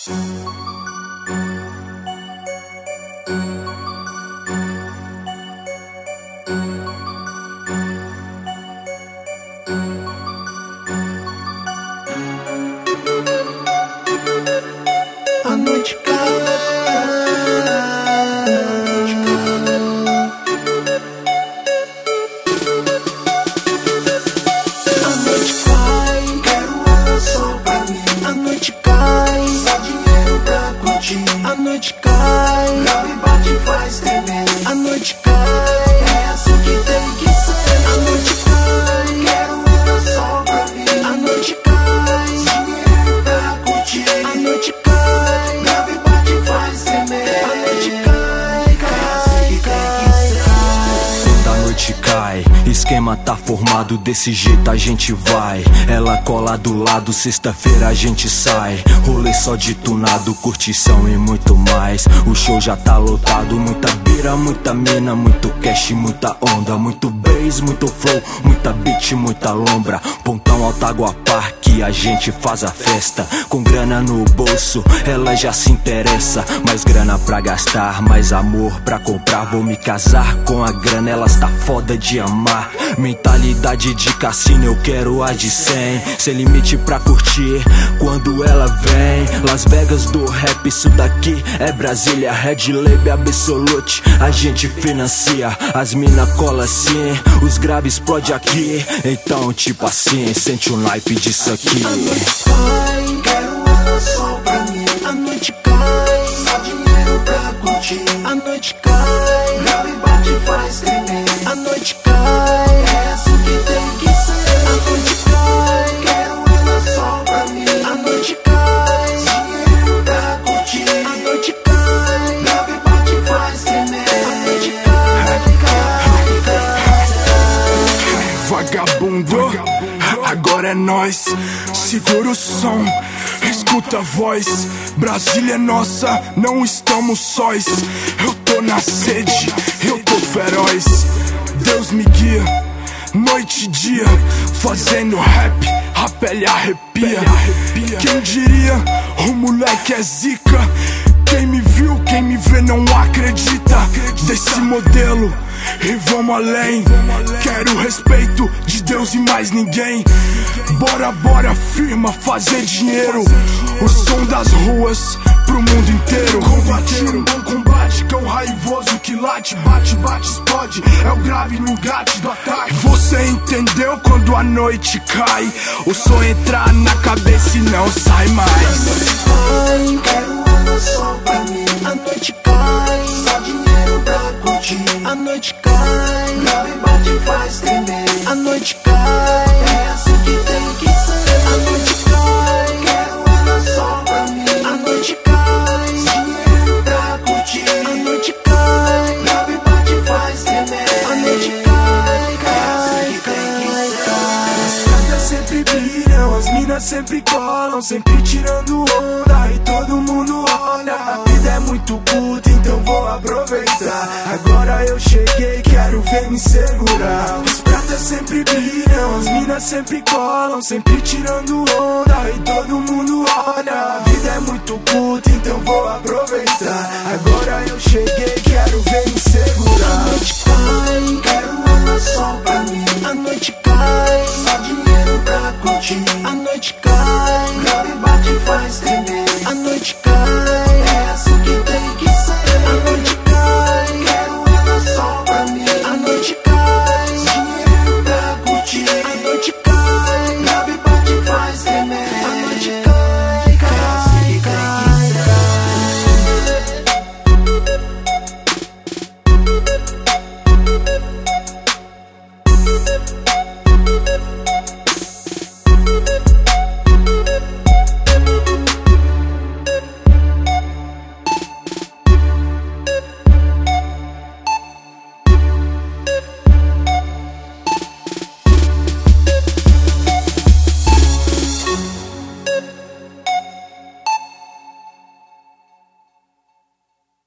A noite cai, quero ela só pra mim. A noite cai, só dinheiro pra curtir. A noite cai, grave, bate e faz tremer. A noite cai, é assim que tem que ser. A noite cai, quero ela só pra mim. A noite cai, só dinheiro pra curtir. A noite cai, grave, bate e faz tremer. A noite cai, é assim que tem que ser. Quando a noite cai, esquema tá formado, desse jeito a gente vai. Ela cola do lado, sexta-feira a gente sai. Rolê só de tunado, curtição e muito mais. O show já tá lotado, muita bira, muita mina, muito cash, muita onda, muito bass, muito flow, muita beat, muita lombra. Pontão Altaguá Parque, a gente faz a festa. Com grana no bolso, ela já se interessa. Mais grana pra gastar, mais amor pra comprar. Vou me casar com a grana, ela está foda de amar. Mentalidade de cassino, eu quero a de 100. Sem limite pra curtir quando ela vem. Las Vegas do rap, isso daqui é Brasília. Red Label Absolute, a gente financia. As mina cola assim, os graves explode aqui. Então tipo assim, sente o naipe disso aqui. A noite cai, quero ela só pra mim. A noite cai, só dinheiro pra curtir. A noite cai, grave, bate e faz tremer. A noite cai, é assim que tem que ser. A noite cai, quero ela só pra mim. A noite cai, só dinheiro pra curtir. A noite cai, grave, bate e faz tremer. A noite cai, Vagabundo, agora é nós. Segura o som, escuta a voz. Brasília é nossa, não estamos sós. Eu tô na sede, eu tô feroz. Deus me guia, noite e dia, fazendo rap, a pele arrepia. Quem diria, o moleque é zica. Quem me viu, quem me vê não acredita desse modelo. E vamos além, quero o respeito de Deus e mais ninguém. Bora, bora, firma, fazer dinheiro. O som das ruas pro mundo inteiro. Combatir um bom combate, cão raivoso que late. Bate, bate, explode, é o grave no engate do ataque. Você entendeu quando a noite cai? O som entrar na cabeça e não sai mais. cai, quero ela só pra mim. A noite cai, só dinheiro pra curtir. A noite cai, grave, bate e faz tremer. A noite cai, é assim que tem que ser. A noite cai, quero ela só pra mim. A noite cai, só dinheiro pra curtir. A noite cai, grave, bate e faz tremer. A noite cai, é assim que tem que ser. As pratas sempre brilham, as minas sempre colam, sempre tirando onda e todo mundo olha. A vida é muito curta, então vou aproveitar. Agora eu cheguei, quero ver me segurar. As pratas sempre brilham, as minas sempre colam, sempre tirando onda e todo mundo olha. A vida é muito curta, então vou aproveitar. Agora eu cheguei, quero ver me segurar. A noite cai, quero ela só pra mim. A noite cai, só dinheiro pra curtir. A noite cai, grave, bate e faz tremer. A noite cai.